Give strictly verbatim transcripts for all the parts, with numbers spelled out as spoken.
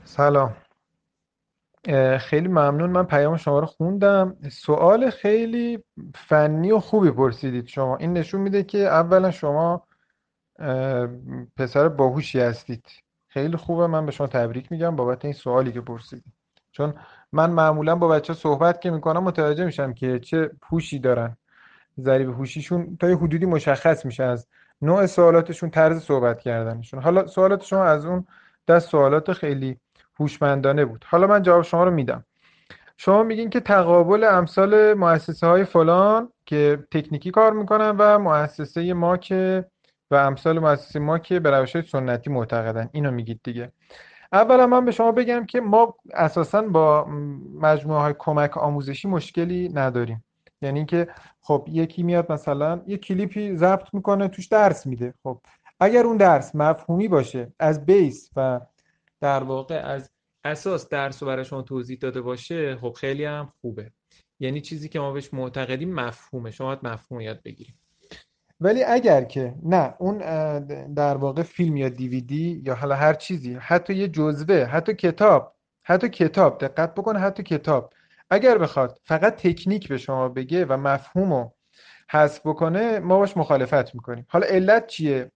سلام. اه، خیلی ممنون. من پیام شما رو خوندم. سوال خیلی فنی و خوبی پرسیدید. شما این نشون میده که اولا شما اه، پسر باهوشی هستید. خیلی خوبه. من به شما تبریک میگم بابت این سوالی که پرسیدید، چون من معمولا با بچه صحبت که میکنم متوجه میشم که چه هوشی دارن. ضریب هوشیشون تا یه حدودی مشخص میشه از نوع سوالاتشون، طرز صحبت کردنشون. حالا سوالات شما از اون دست سوالات خیلی هوشمندانه بود. حالا من جواب شما رو میدم. شما میگین که تقابل امثال مؤسسه های فلان که تکنیکی کار میکنن و مؤسسه ما که و امثال مؤسسه ما که به روش های سنتی معتقدن، اینو میگید دیگه. اولا من به شما بگم که ما اساسا با مجموعه های کمک آموزشی مشکلی نداریم. یعنی که خب یکی میاد مثلا یه کلیپی ضبط میکنه توش درس میده. خب اگر اون درس مفهومی باشه، از بیس و در واقع از اساس درس رو برای شما توضیح داده باشه، خب خیلی هم خوبه. یعنی چیزی که ما بهش معتقدیم مفهومه، شما باید مفهوم یاد بگیرید. ولی اگر که نه، اون در واقع فیلم یا دیویدی یا حالا هر چیزی، حتی یه جزوه، حتی کتاب، حتی کتاب دقت بکنه، حتی کتاب اگر بخواد فقط تکنیک به شما بگه و مفهومو حذف بکنه، ما باش مخالفت میکنیم. حالا علت چیه؟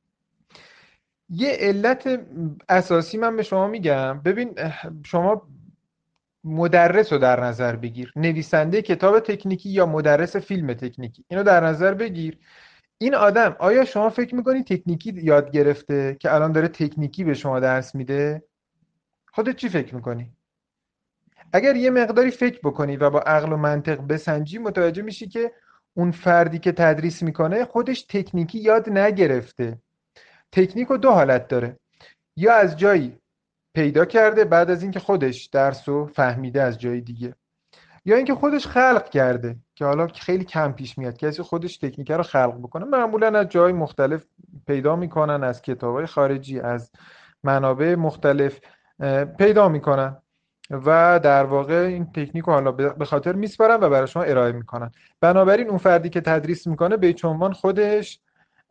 یه علت اساسی من به شما میگم. ببین، شما مدرس رو در نظر بگیر، نویسنده کتاب تکنیکی یا مدرس فیلم تکنیکی، اینو در نظر بگیر. این آدم آیا شما فکر میکنی تکنیکی یاد گرفته که الان داره تکنیکی به شما درس میده؟ خودت چی فکر میکنی؟ اگر یه مقداری فکر بکنی و با عقل و منطق بسنجی، متوجه میشی که اون فردی که تدریس میکنه خودش تکنیکی یاد نگرفته. تکنیک رو دو حالت داره: یا از جایی پیدا کرده بعد از اینکه خودش درس رو فهمیده از جای دیگه، یا اینکه خودش خلق کرده، که حالا خیلی کم پیش میاد کسی خودش تکنیک رو خلق بکنه. معمولا از جای مختلف پیدا میکنن، از کتابای خارجی، از منابع مختلف پیدا میکنن و در واقع این تکنیک رو حالا به خاطر میسپارن و برای شما ارائه میکنن. بنابراین اون فردی که تدریس میکنه به هیچ عنوان خودش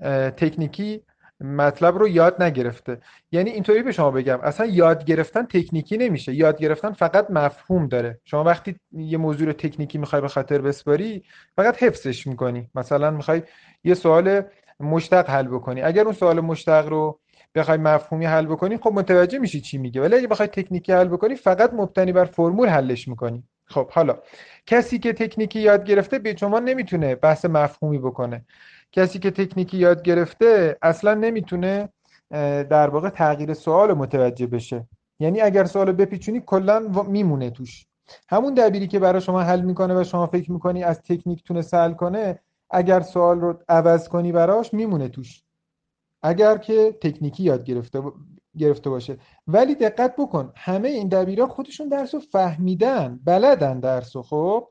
تکنیکی مطلب رو یاد نگرفته. یعنی اینطوری به شما بگم، اصلا یاد گرفتن تکنیکی نمیشه. یاد گرفتن فقط مفهوم داره. شما وقتی یه موضوع رو تکنیکی میخوای به خاطر بسپاری، فقط حفظش میکنی. مثلا میخوای یه سوال مشتق حل بکنی، اگر اون سوال مشتق رو بخوای مفهومی حل بکنی، خب متوجه میشی چی میگه. ولی اگه بخوای تکنیکی حل بکنی، فقط مبتنی بر فرمول حلش میکنی. خب حالا کسی که تکنیکی یاد گرفته به شما نمیتونه بحث مفهومی بکنه. کسی که تکنیکی یاد گرفته اصلا نمیتونه در واقع تغییر سوال متوجه بشه. یعنی اگر سوال بپیچونی کلا میمونه توش. همون دبیری که برای شما حل میکنه و شما فکر میکنی از تکنیک تونسته حل کنه، اگر سوال رو عوض کنی براش میمونه توش، اگر که تکنیکی یاد گرفته گرفته باشه. ولی دقت بکن، همه این دبیرا خودشون درسو فهمیدن، بلدن درسو. خب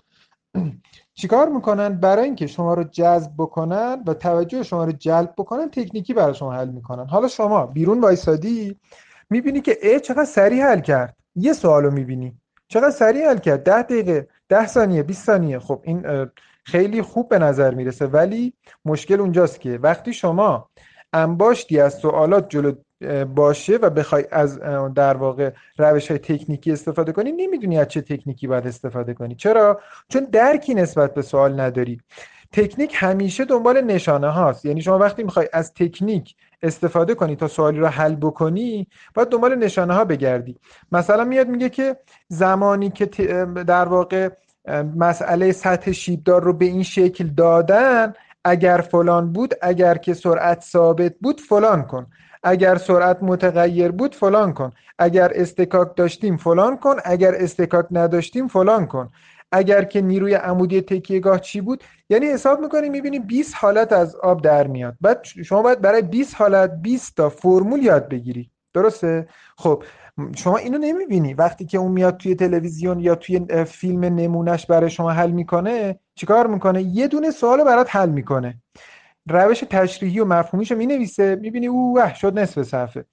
چیکار میکنن؟ برای اینکه شما رو جذب بکنن و توجه شما رو جلب بکنن، تکنیکی برای شما حل میکنن. حالا شما بیرون وایسادی میبینی که ای چقدر سریع حل کرد. یه سوالو میبینی چقدر سریع حل کرد، ده دقیقه، ده ثانیه، بیست ثانیه. خب این خیلی خوب به نظر میرسه. ولی مشکل اونجاست که وقتی شما انباشتی از سوالات جلو باشه و بخوای از در واقع روش های تکنیکی استفاده کنی، نمیدونی از چه تکنیکی باید استفاده کنی. چرا؟ چون درکی نسبت به سوال نداری. تکنیک همیشه دنبال نشانه هاست. یعنی شما وقتی میخوای از تکنیک استفاده کنی تا سوالی رو حل بکنی، باید دنبال نشانه ها بگردی. مثلا میاد میگه که زمانی که در واقع مسئله سطح شیبدار رو به این شکل دادن، اگر فلان بود، اگر که سرعت ثابت بود فلان کن، اگر سرعت متغیر بود فلان کن، اگر استکاک داشتیم فلان کن، اگر استکاک نداشتیم فلان کن، اگر که نیروی عمودی تکیهگاه چی بود. یعنی حساب میکنی میبینی بیست حالت از آب در میاد. بعد شما باید برای بیست حالت بیست تا فرمول یاد بگیری. درسته؟ خب شما اینو نمیبینی. وقتی که اون میاد توی تلویزیون یا توی فیلم نمونهش برای شما حل میکنه، چیکار میکنه؟ یه دونه سوال برات حل میکنه، روش تشریحی و مفهومیشو مینویسه، میبینی اوه شد نصف صفحه.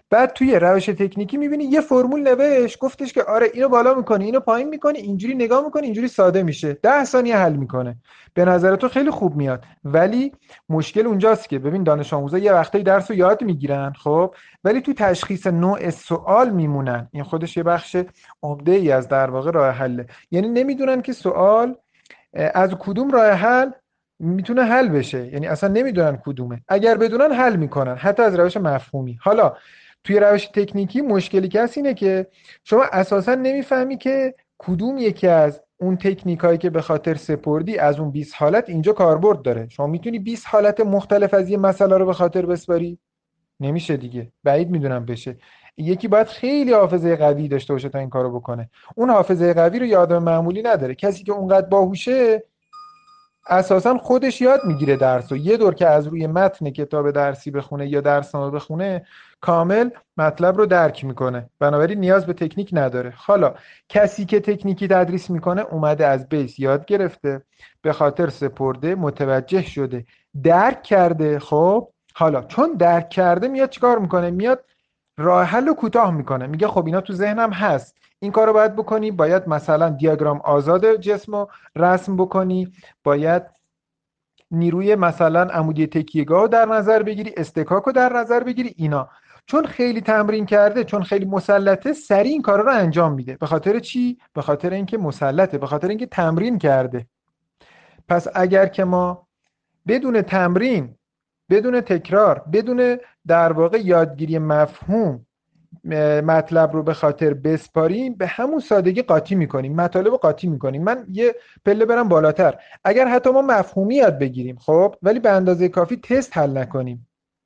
بعد توی روش تکنیکی میبینی یه فرمول نوشت، گفتش که آره اینو بالا میکنی اینو پایین میکنی اینجوری نگاه میکنی اینجوری ساده میشه، ده ثانیه حل میکنه. به نظر تو خیلی خوب میاد، ولی مشکل اونجاست که ببین دانش آموزا یه وقتایی درس رو یاد میگیرن خب، ولی تو تشخیص نوع سوال میمونن. این خودش یه بخش عمده ای از در واقع راه حله. یعنی نمیدونن که سوال از کدوم راه حل میتونه حل بشه، یعنی اصلا نمیدونن کدومه. اگر بدونن حل میکنن حتی از روش مفهومی. حالا توی روش تکنیکی مشکلی که هست اینه که شما اساسا نمیفهمی که کدوم یکی از اون تکنیک هایی که به خاطر سپردی از اون بیست حالت اینجا کاربرد داره. شما میتونی بیست حالت مختلف از یه مسئله رو به خاطر بسپاری؟ نمیشه دیگه، بعید میدونم بشه. یکی باید خیلی حافظه قوی داشته باشه تا این کارو بکنه. اون حافظه قوی رو یه آدم معمولی نداره. کسی که اونقدر باهوشه اساسا خودش یاد میگیره درس و یه دور که از روی متن کتاب درسی بخونه یا درسنامه بخونه کامل مطلب رو درک میکنه، بنابراین نیاز به تکنیک نداره. حالا کسی که تکنیکی تدریس میکنه اومده از بیس یاد گرفته، به خاطر سپرده، متوجه شده، درک کرده. خب حالا چون درک کرده میاد چیکار میکنه؟ میاد راه حل رو کوتاه میکنه، میگه خب اینا تو ذهنم هست، این کارو باید بکنی، باید مثلا دیاگرام آزاد جسم رو رسم بکنی، باید نیروی مثلا عمودی تکیهگاه رو در نظر بگیری، استکاک رو در نظر بگیری. اینا چون خیلی تمرین کرده، چون خیلی مسلطه، سریع این کارا رو انجام میده. به خاطر چی؟ به خاطر اینکه مسلطه، به خاطر اینکه تمرین کرده. پس اگر که ما بدون تمرین، بدون تکرار، بدون در واقع یادگیری مفهوم مطلب رو به خاطر بسپاریم، به همون سادگی قاطی میکنیم، مطالب رو قاطی میکنیم. من یه پله برم بالاتر، اگر حتی ما مفهومی یاد بگیریم خب، ولی به اندازه کافی تست حل نکنیم،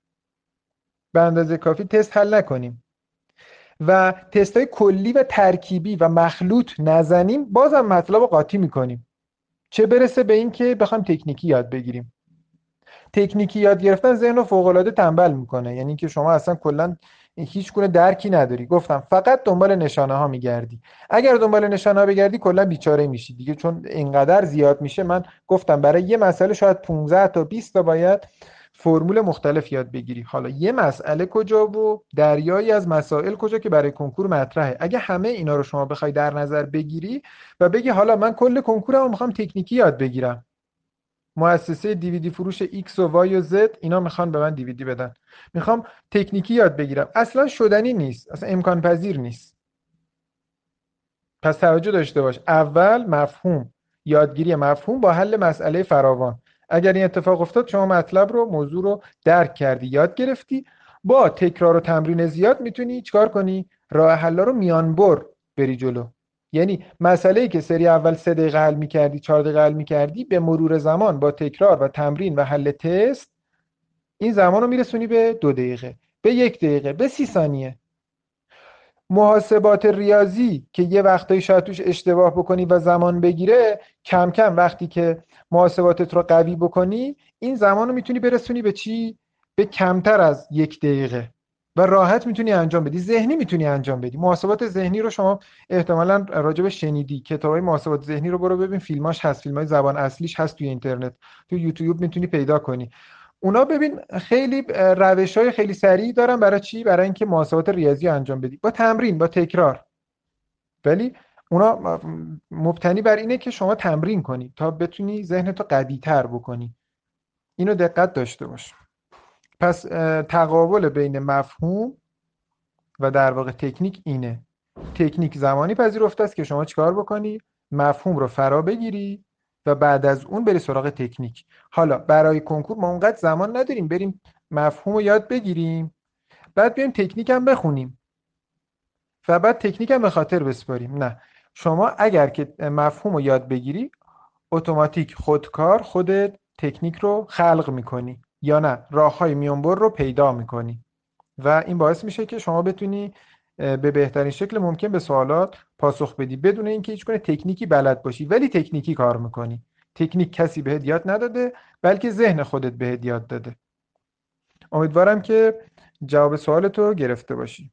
به اندازه کافی تست حل نکنیم و تست های کلی و ترکیبی و مخلوط نزنیم، بازم مطلب رو قاطی میکنیم. چه برسه به این که بخوایم تکنیکی یاد بگیریم. تکنیکی یاد گرفتن ذهن رو فوق‌العاده تنبل میکنه، یعنی که شما اصلا کلا هیچ گونه درکی نداری. گفتم فقط دنبال نشانه ها میگردی. اگر دنبال نشانه ها بگردی کلا بیچاره میشی دیگه، چون اینقدر زیاد میشه. من گفتم برای یه مسئله شاید پانزده تا بیست تا باید فرمول مختلف یاد بگیری. حالا یه مسئله کجا و دریایی از مسائل کجا که برای کنکور مطرحه. اگه همه اینا رو شما بخوای در نظر بگیری و بگی حالا من کل کنکورم رو میخوام تکنیکی یاد بگیرم، مؤسسه دیویدی فروش ایکس و وای و زد اینا میخوان به من دیویدی بدن، میخوام تکنیکی یاد بگیرم، اصلا شدنی نیست، اصلا امکان پذیر نیست. پس توجه داشته باش، اول مفهوم، یادگیری مفهوم با حل مسئله فراوان. اگر این اتفاق افتاد شما مطلب رو، موضوع رو درک کردی، یاد گرفتی، با تکرار و تمرین زیاد میتونی چیکار کنی؟ راه حلا رو میان بر بری جلو. یعنی مسئله‌ای که سری اول سه دقیقه حل می‌کردی، چهار دقیقه حل می‌کردی، به مرور زمان با تکرار و تمرین و حل تست این زمان رو میرسونی به دو دقیقه، به یک دقیقه، به سی ثانیه. محاسبات ریاضی که یه وقتایی شاید توش اشتباه بکنی و زمان بگیره، کم کم وقتی که محاسباتت رو قوی بکنی این زمان رو میتونی برسونی به چی؟ به کمتر از یک دقیقه و راحت میتونی انجام بدی، ذهنی میتونی انجام بدی. محاسبات ذهنی رو شما احتمالاً راجع به شنیدی، کتابای محاسبات ذهنی رو برو ببین، فیلماش هست، فیلمای زبان اصلیش هست توی اینترنت، توی یوتیوب میتونی پیدا کنی. اونا ببین خیلی روش های خیلی سریع دارن برای چی؟ برای اینکه محاسبات ریاضی انجام بدی با تمرین، با تکرار. ولی اونا مبتنی بر اینه که شما تمرین کنی تا بتونی ذهنتو قوی تر بکنی. اینو دقت داشته باش. پس تقابل بین مفهوم و در واقع تکنیک اینه. تکنیک زمانی پذیرفته است که شما چیکار بکنی؟ مفهوم رو فرا بگیری و بعد از اون بری سراغ تکنیک. حالا برای کنکور ما اونقدر زمان نداریم بریم مفهوم رو یاد بگیریم بعد بیایم تکنیک هم بخونیم و بعد تکنیک هم به خاطر بسپاریم. نه، شما اگر که مفهوم رو یاد بگیری اتوماتیک خودکار خودت تکنیک رو خلق میکنی، یا نه راههای میانبر رو پیدا میکنی و این باعث میشه که شما بتونی به بهترین شکل ممکن به سوالات پاسخ بدی بدون اینکه هیچ گونه تکنیکی بلد باشی، ولی تکنیکی کار میکنی. تکنیک کسی بهت یاد نداده بلکه ذهن خودت بهت یاد داده. امیدوارم که جواب سوالتو گرفته باشی.